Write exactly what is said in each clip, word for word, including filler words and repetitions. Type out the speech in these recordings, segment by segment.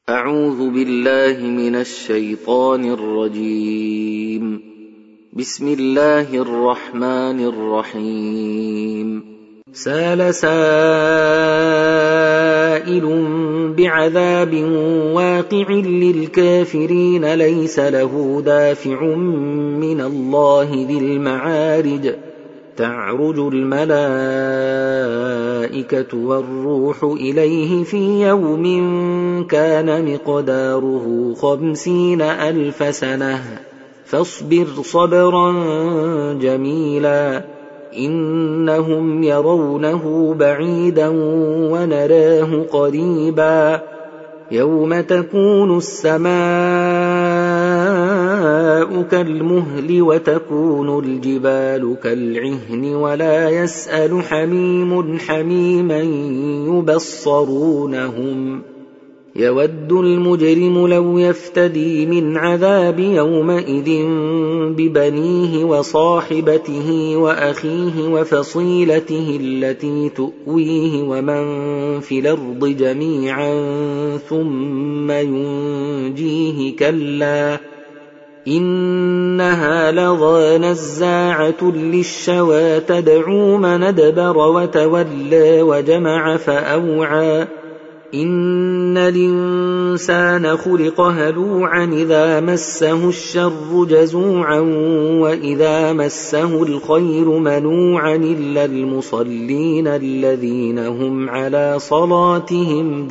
أعوذ بالله من الشيطان الرجيم. بسم الله الرحمن الرحيم. سأل سائل بعذاب واقع للكافرين ليس له دافع من الله ذي المعارج تعرج الملائكة والروح إليه في يوم كان مقداره خمسين ألف سنة فاصبر صبرا جميلا إنهم يرونه بعيدا ونراه قريبا يوم تكون السماء كالمهل وتكون الجبال كالعهن ولا يسأل حميم حميما يبصرونهم يود المجرم لو يفتدي من عذاب يومئذ ببنيه وصاحبته وأخيه وفصيلته التي تؤويه ومن في الأرض جميعا ثم ينجيه كلا إنها لظى نزاعة للشوى تدعو من أدبر وتولى وجمع فأوعى إن الإنسان خلق هلوعا إذا مسه الشر جزوعا وإذا مسه الخير منوعا إلا المصلين الذين هم على صلاتهم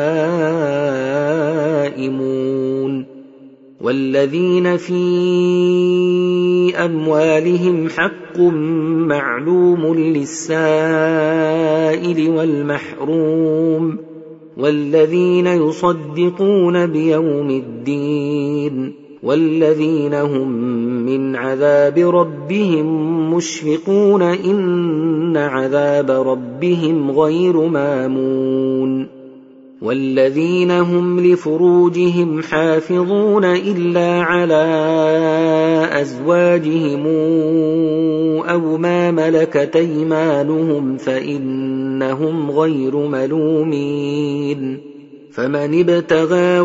دائمون والذين في أموالهم حق معلوم للسائل والمحروم والذين يصدقون بيوم الدين والذين هم من عذاب ربهم مشفقون إن عذاب ربهم غير مامون والذين هم لفروجهم حافظون إلا على أزواجهم أو ما ملكت أيمانهم فإنهم غير ملومين فمن ابتغى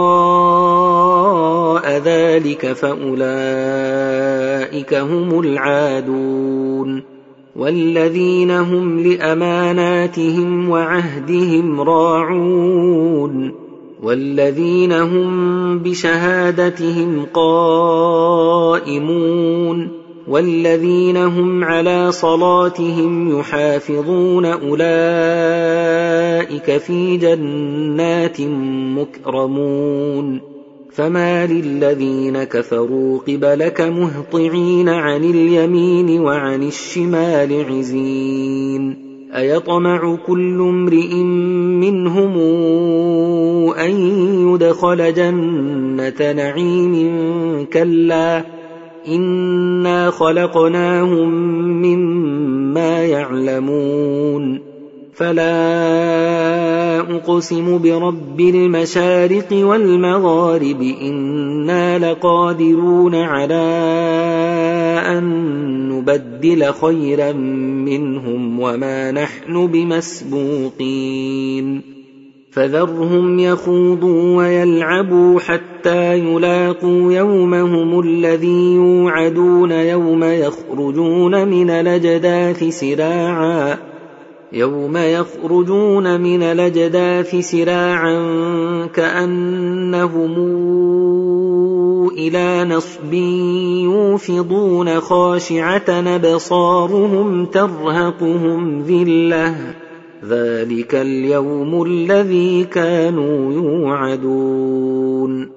وراء ذلك فأولئك هم العادون والذين هم لأماناتهم وعهدهم راعون والذين هم بشهادتهم قائمون والذين هم على صلاتهم يحافظون أولئك في جنات مكرمون فما للذين كفروا قبلك مهطعين عن اليمين وعن الشمال عزين أيطمع كل امرئ منهم أن يدخل جنة نعيم كلا إنا خلقناهم مما يعلمون فلا أقسم برب المشارق والمغارب إنا لقادرون على أن نبدل خيرا منهم وما نحن بمسبوقين فذرهم يخوضوا ويلعبوا حتى يلاقوا يومهم الذي يوعدون يوم يخرجون من الأجداث سراعا يوم يخرجون من الأجداث سراعا كأنهم إلى نصب يوفضون خاشعة أبصارهم ترهقهم ذلة ذلك اليوم الذي كانوا يوعدون